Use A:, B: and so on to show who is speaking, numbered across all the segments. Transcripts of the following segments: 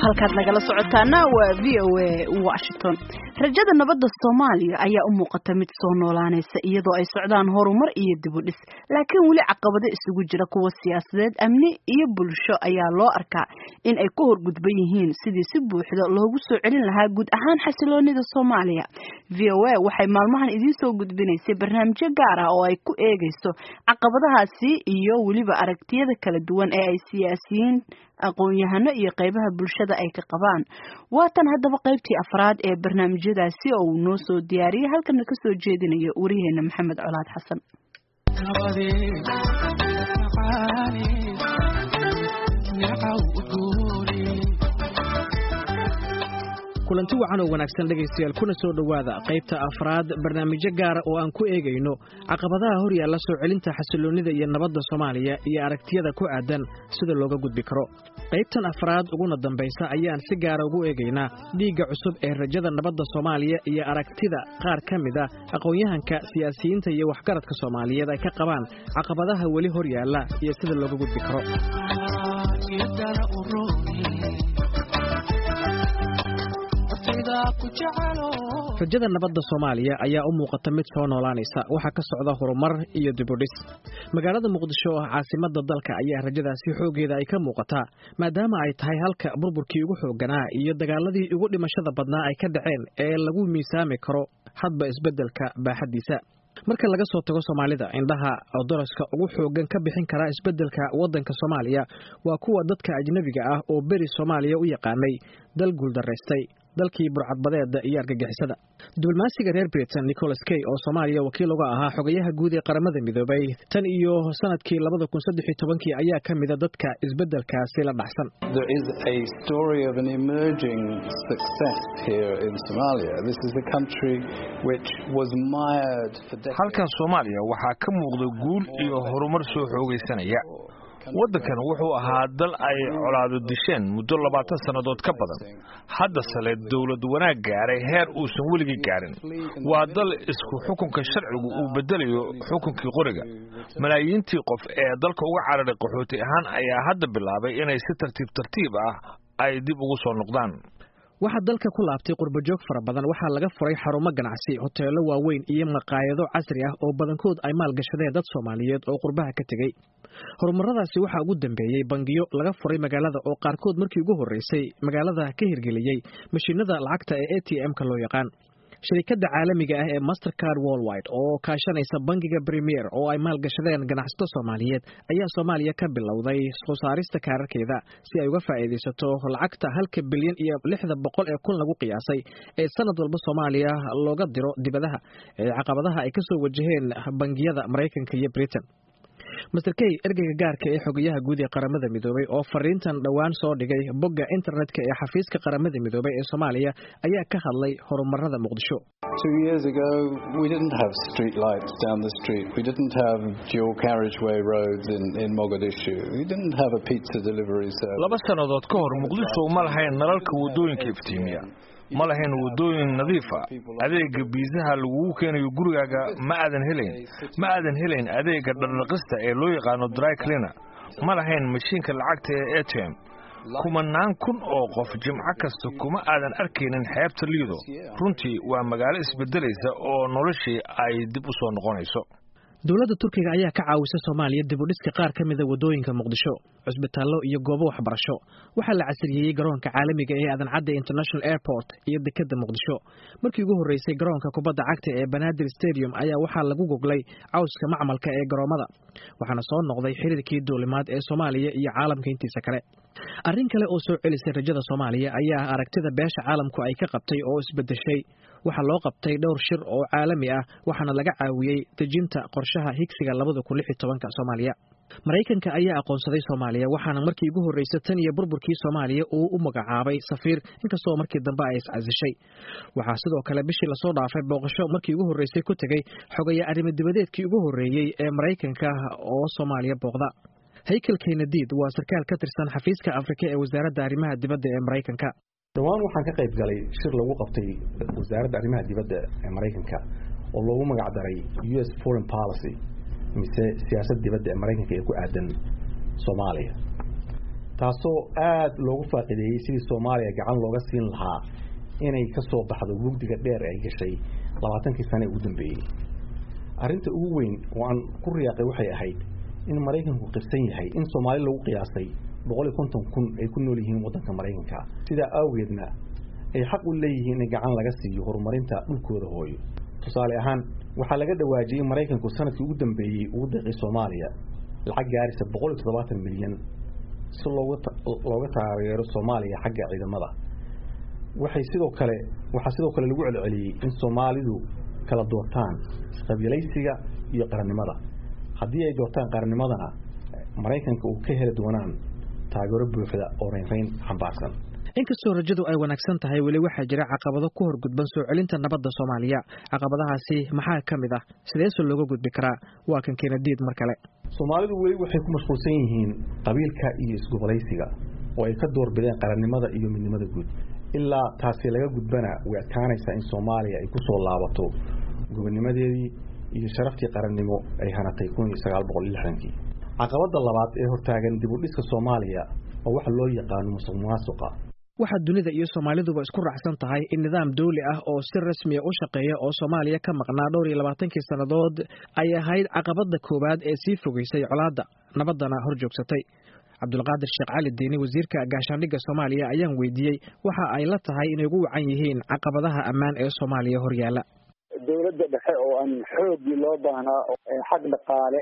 A: halkaad nagala socotaana waa VOA Washington. Rajada nabadda Soomaaliya ayaa u muuqata mid soo noolaanaysa iyadoo ay socdaan horumar iyo dib u dhis, laakiin wali caqabado isugu jira kuwa siyaasadeed, amni iyo bulsho ayaa loo arkaa in ay ku horgudban yihiin sidii si buuxda loogu soo celin lahaa guud ahaan xasiloonida Soomaaliya. VOA waxay maalmahan idin soo gudbinaysay barnaamijyo gaar ah oo ay ku eegayso caqabadahaasi iyo waliba aragtiyada kala duwan ee ay siyaasiyiin aqoon-yahano iyo qaybaha bulshada ay ka qabaan. Waatan haddaba qaybtii afraad ee barnaamijyadaasi oo uu noo soo diyaariyay halkana ka soo jeedinayo wariyaheena Maxamed Colaad Xasan.
B: kulanti wacan oo wanaagsan dhageystayaal kuna soo dhawaada qaybta afraad barnaamijyo gaar oo aan ku eegayno caqabadaha hor yaalla soo celinta xasiloonida iyo nabadda Soomaaliya iyo aragtiyada ku aadan sida looga gudbi karo. qaybtan afraad uguna dambaysa ayaan si gaar ah ugu eegaynaa dhiigga cusub ee rajada nabadda Soomaaliya iyo aragtida qaar ka mid ah aqoon-yahanka siyaasiyiinta iyo waxgaradka Soomaaliyeed ay ka qabaan caqabadaha wali hor yaalla iyo sida looga gudbi karo. rajada nabadda Soomaaliya ayaa u muuqata mid soo noolaanaysa waxa ka socda horumar iyo dib u dhis. magaalada Muqdisho oo caasimadda dalka ayaa rajadaasi xoogeeda ay ka muuqataa maadaama ay tahay halka burburkii ugu xooganaa iyo dagaaladii ugu dhimashada badnaa ay ka dhaceen ee lagu miisaami karo hadba isbeddelka baaxadiisa. marka laga soo tago Soomaalida indhaha daraska ugu xoogan ka bixin kara isbeddelka wadanka Soomaaliya waa kuwa dadka ajnabiga ah oo beri Soomaaliya u yaqaanay dal guuldareystay dalkii burcadbadeeda iyo argagixisada. diblomaasiga reer Britain Nicholas Kay oo Soomaaliya wakiil uga ahaa xogayaha guud ee qaramada midoobay tan iyo sanadkii 2013 ayaa ka mid ah dadka isbeddelkaasi la dhaxsan.
C: There is a story of an emerging success here in Somalia. This is a country which was mired for decades.
D: halkan Soomaaliya waxaa ka muuqda guul iyo horumar soo xoogaysanaya. waddankan wuxuu ahaa dal ay colaado disheen muddo 20 sanadood ka badan. hadda sale dawlad wanaag gaaray heer uusan weligii gaarin. waa dal isku xukunka sharcigu uu bedelayo xukunkii qoriga. malaayiintii qof ee dalka uga cararay qaxooti ahaan ayaa hadda bilaabay inay si tartiib ah ay dib ugu soo noqdaan.
B: waxa dalka ku laabtay qurbajoog fara badan waxaa laga furay xarumo ganacsi, hoteelo waaweyn iyo maqaayado casri ah oo badankood ay maal gashadeen dad Soomaaliyeed oo qurbaha ka tagay. horumaradaasi waxa ugu dambeeyay bangiyo laga furay magaalada oo qaarkood markii ugu horeysay magaalada ka hirgeliyay mashiinada lacagta ee ATM-ka loo yaqaan. shirkadda caalamiga ah ee Mastercard Worldwide oo kaashanaysa bangiga Premier oo ay maal gashadeen ganacsato Soomaaliyeed ayaa Soomaaliya ka bilowday soo saarista kaararkeeda si ay uga faa'iideysato lacagta 1 bilyan iyo 600 ee kun lagu qiyaasay ee sanad walba Soomaaliya looga diro dibadaha ee caqabadaha ay ka soo wajaheen bangiyada Mareykanka iyo Britain. Mr. Kay ergeyga gaarka ee xogayaha guud ee qaramada midoobay oo fariintan dhawaan soo dhigay bogga internetka ee xafiiska qaramada midoobay ee Soomaaliya ayaa ka hadlay horumarada Muqdisho.
C: 2 years ago we didn't have street lights down the street. We didn't have dual carriageway roads in Mogadishu. We didn't have a pizza delivery service.
D: 2 sanadood ka hor Muqdisho ma lahayn nalalka wadooyinka iftiimiya. ma lahayn wadooyin nadiif ah. adeega biisaha lagu keenayo gurigaaga ma aadan helayn adeega dhaqista ee loo yaqaan dry cleaner. ma lahayn mashiinka lacagta ee ATM. kumanaan kun oo qof jimco kasta kuma aadan arkaynin xeebta Lido. runtii waa magaalo isbedelaysa oo noloshii ay dib u soo noqonayso.
B: dawladda Turkiga ayaa ka caawisay Soomaaliya dib u dhiska qaar ka mid ah wadooyinka Muqdisho, cusbitaallo iyo goobo waxbarasho. waxaa la casriyeeyay garoonka caalamiga ee Aadan Cadde International Airport iyo dekedda Muqdisho. markii ugu horeysay garoonka kubadda cagta ee Banaadir Stadium ayaa waxaa lagu goglay cawska macmalka ee garoomada. waxaana soo noqday xiriirkii duulimaad ee Soomaaliya iyo caalamka intiisa kale. arrin kale oo soo celisay rajada Soomaaliya ayaa aragtida beesha caalamku ay ka qabtay oo isbedeshay. waxaa loo qabtay dhowr shir oo caalami ah waxaana laga caawiyay dejinta qorshaha higsiga 2016 Soomaaliya. Mareykanka ayaa aqoonsaday Soomaaliya waxaana markii ugu horeysay tan iyo burburkii Soomaaliya uu u magacaabay safiir inkastoo markii dambe ay iscasishay. waxaa sidoo kale bishii la soo dhaafay booqasho markii ugu horeysay ku tagay xogaya arrimo dibadeedkii ugu horeeyay ee Mareykanka oo Soomaaliya booqda. Haykel Kennedy waa sarkaal ka tirsan xafiiska Afrika ee wasaaradda arrimaha dibadda ee Mareykanka.
E: dhawaan waxaan ka qayb galay shir lagu qabtay wasaaradda arrimaha dibadda ee Mareykanka oo loogu magac daray US Foreign Policy mise siyaasadda dibadda ee Mareykanka ee ku aadan Soomaaliya. taasoo aad loogu faaqideeyey sidii Soomaaliya gacan looga siin lahaa inay ka soo baxdo mugdiga dheer ay gashay 20 sano ugu dambeeyay. Arrinta ugu weyn oo aan ku riyaaqay waxay ahayd in Mareykanku qirsan yahay in Soomaali lagu qiyaasay 150,000 ay ku nool yihiin waddanka Mareykanka, sida awgeedna ay xaq u leeyihiin in gacan laga siiyo horumarinta dhulkooda hooyo. Tusaale ahaan, waxaa laga dhawaajiyay in Mareykanku sanadkii ugu dambeeyay uu deeqay Soomaaliya lacag gaaraysa 170 milyan si looga taageero Soomaaliya xagga ciidamada. waxaa sidoo kale lagu celceliyay in Soomaalidu kala doortaan qabiilaysiga iyo qarannimada. Haddii ay doortaan qarannimadana, Mareykanka uu ka heli doonaan taageero buuxda oo reyn xambaarsan.
B: inkastoo rajadu ay wanaagsan tahay, weli waxaa jira caqabado ku horgudban soo celinta nabadda Soomaaliya. Caqabadahaasi maxaa ka mid ah? Sidee looga gudbi karaa? Waa kan Keenadiid mar kale.
E: Soomaalidu weli waxay ku mashquulsan yihiin qabiilka iyo isgobolaysiga oo ay ka doorbideen qarannimada iyo midnimada guud. ilaa taasi laga gudbana way adkaanaysaa in Soomaaliya ay ku soo laabato gobonnimadeedii iyo sharaftii qarannimo ay hanatay 1960. Caqabada labaad ee hortaagan dib u dhiska Soomaaliya oo waxa loo yaqaan musuqmaasuqa.
B: Waxa dunida iyo Soomaaliduba isku raacsan tahay in nidaam dawli ah oo si rasmi ah u shaqeeya oo Soomaaliya ka maqnaa 22 sanadood ay ahayd caqabada koobaad ee sii fogeysay colaadda nabadana horjoogsatay. Cabdulqaadir Sheekh Cali Diini, wasiirka gaashaandhigga Soomaaliya, ayaan weydiiyey waxa ay la tahay inay ugu wacan yihiin caqabadaha ammaan ee Soomaaliya horyaala.
F: dawladda dhexe oo aan xoogii loo baahnaa xag dhaqaale,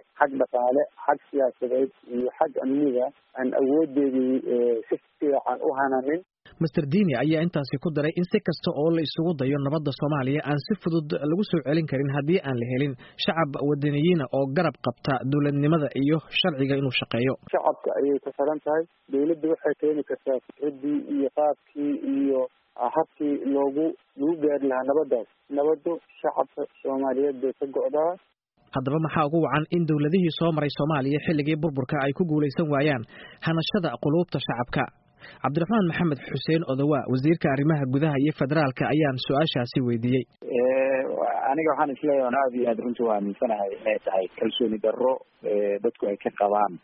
F: xag siyaasadeed iyo xag amniga aan awoodeedii si fiican u hananin.
B: Mr. Diini ayaa intaasi ku daray in si kasta oo la isugu dayo nabadda Soomaaliya aan si fudud lagu soo celin karin haddii aan la helin shacab wadaniyiin oo garab qabta dawladnimada iyo sharciga inuu shaqeeyo.
F: Shacabka ayay ku xiran tahay. Dawladdu waxay keeni kartaa fikradii iyo qaabkii iyo habkii lagu gaari lahaa nabaddaas. Nabaddu shacabka Soomaaliyeed bay ka go'daa.
B: haddaba maxaa ugu wacan in dawladihii soo maray Soomaaliya xilligii burburka ay ku guulaysan waayaan hanashada quluubta shacabka? Cabdiraxmaan Maxamed Xuseen Odawa, wasiirka arrimaha gudaha iyo federaalka, ayaan su'aashaasi weydiiyey.
F: Aniga waxaan isleeyahay aad iyo aad runtii waa aaminsanahay inay tahay kalsooni darro dadku ay ka qabaan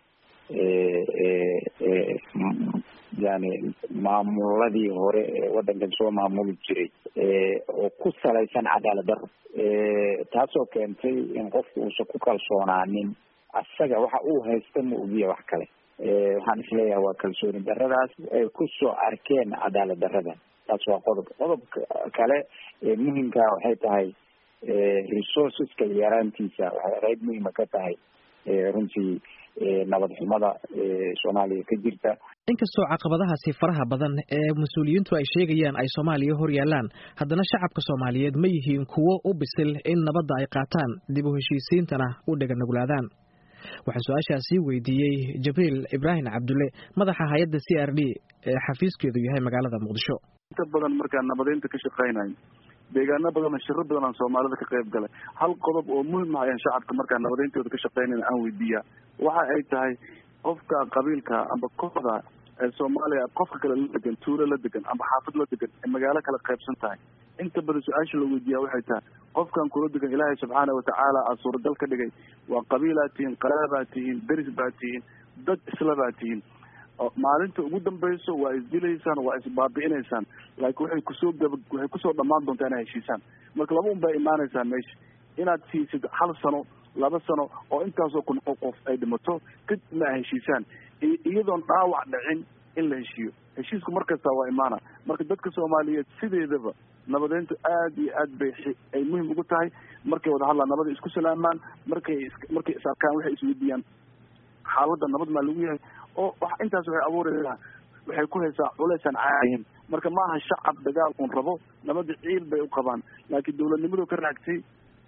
F: yani maamuladii hore ee waddankan soo maamuli jiray oo ku salaysan cadaalad darro, taasoo keentay in qofku uusan ku kalsoonaanin asaga waxa uu haysta ma ogiya wax kale. waxaan isleeyahay waa kalsooni darradaas ay ku soo arkeen cadaalad darrada. taas waa qodobka kale ee muhiimka waxay tahay resourceska yaraantiisa waxay qayb muhiima ka tahay runtii nabad xumada Soomaaliya ka jirta.
B: inkastoo caqabadahaasi faraha badan ee mas'uuliyiintu ay sheegayaan ay Soomaaliya hor yaalaan, haddana shacabka Soomaaliyeed ma yihiin kuwo u bisil in nabadda ay qaataan, dib u heshiisiintana u dhaganuglaadaan. waxaan su'aashaasi weydiiyey Jibriil Ibrahim Cabdulle, madaxa hay'adda CRD ee xafiiskeedu yahay magaalada Muqdisho.
G: inta badan markaan nabadeynta ka shaqeynay deegaano badan shirro badan aan Soomaalida ka qayb galay, hal qodob oo muhiim ah ayaan shacabka markaan nabadeyntooda ka shaqeynayna aan weydiiyaa waxa ay tahay qofka qabiilka amba kooxda ee Soomaaliya qofka kale la degan, tuulo la degan amba xaafad la degan ee magaalo kala qaybsan tahay. inta badan su'aasha la weydiiyaa waxay tahay qofkan kula degan Ilaahay subxaanahu wa tacaala aa suuragal ka dhigay waa qabiilaad tihiin, qaraabaad tihiin, deris baad tihiin, dad isla baad tihiin. maalinta ugu dambayso waa isdilaysaan, waa isbaabi'inaysaan, laakiin waxay kusoo dhammaan doontaa inay heshiisaan. marka laba un bay imaanaysaa meesha inaad siisid 1 sano 2 sano oo intaasoo kun oo qof ay dhimato kadibna ay heshiisaan iyadoon dhaawac dhicin in la heshiiyo. heshiisku markasta waa imaana. marka dadka Soomaaliyeed sideedaba nabadeyntu aad iyo aad bay ay muhiim ugu tahay. markay wada hadlaan nabada isku salaamaan, markay is arkaan waxay isweydiiyaan xaaladda nabad maa lagu yahay oo wax intaas waxay abuuraysaa waxay ku haysaa culaysan caadihin. marka maaha shacab dagaal uun rabo, nabada ciil bay u qabaan, laakiin dawladnimadu ka raagtay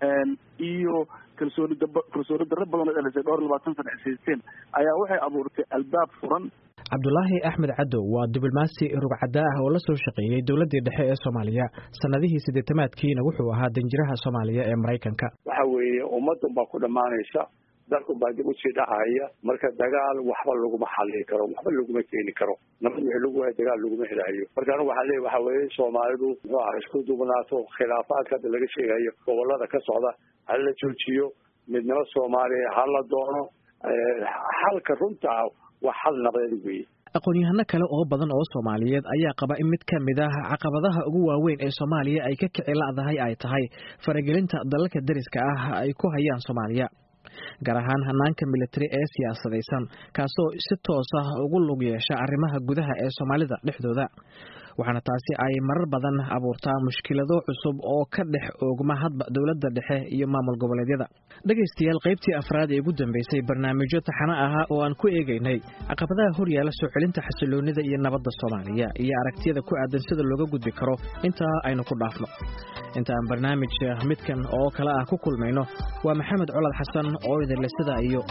G: iyo kalsooni darro badan oo dhalisay 22 sano haysteen ayaa waxay abuurtay albaab furan.
B: Cabdulaahi Axmed Cadow waa diblomaasi rugcada ah oo la soo shaqeeyay dawladda dhexe ee Soomaaliya sanadihii 80-kiina wuxuu ahaa danjiraha Soomaaliya ee Mareykanka.
H: waxa weeye ummaddan baa ku dhamaanaysa, dalku baa dib u sii dhacaya. marka dagaal waxba laguma xallin karo, waxba laguma keeni karo. nabad wixii lagu waayo dagaal laguma helayo. marka anigu waxaan leeyahay waxa weeye Soomaalidu muxuu ahaa isku duubnaato, khilaafaadka hadda laga sheegayo gobollada ka socda ha la joojiyo, midnimo Soomaaliya ha la doono. xalka runta waa xal nabadeed weeye.
B: aqoon-yahano kale oo badan oo Soomaaliyeed ayaa qaba in mid ka mid ah caqabadaha ugu waaweyn ee Soomaaliya ay ka kici la'dahay ay tahay faragelinta dalalka dariska ah ay ku hayaan Soomaaliya, gaar ahaan hanaanka military ee siyaasadaysan kaasoo si toos ah ugu lug yeesha arrimaha gudaha ee Soomaalida dhexdooda, waxaana taasi ay marar badan abuurtaa mushkilado cusub oo ka dhex oogma hadba dowladda dhexe iyo maamul goboleedyada. Dhagaystayaal, qaybtii afraad ee ugu dambeysay barnaamijyo taxane ah oo aan ku eegaynay caqabadaha horyaala soo celinta xasiloonida iyo nabadda Soomaaliya iyo aragtiyada ku aadan sida looga gudbi karo intaa aynu ku dhaafno. inta aan barnaamij midkan oo kale ah ku kulmayno, waa Maxamed Colad Xasan oo idin leh sida iyo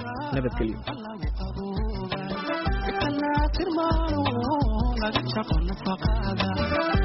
B: nabadgelyo.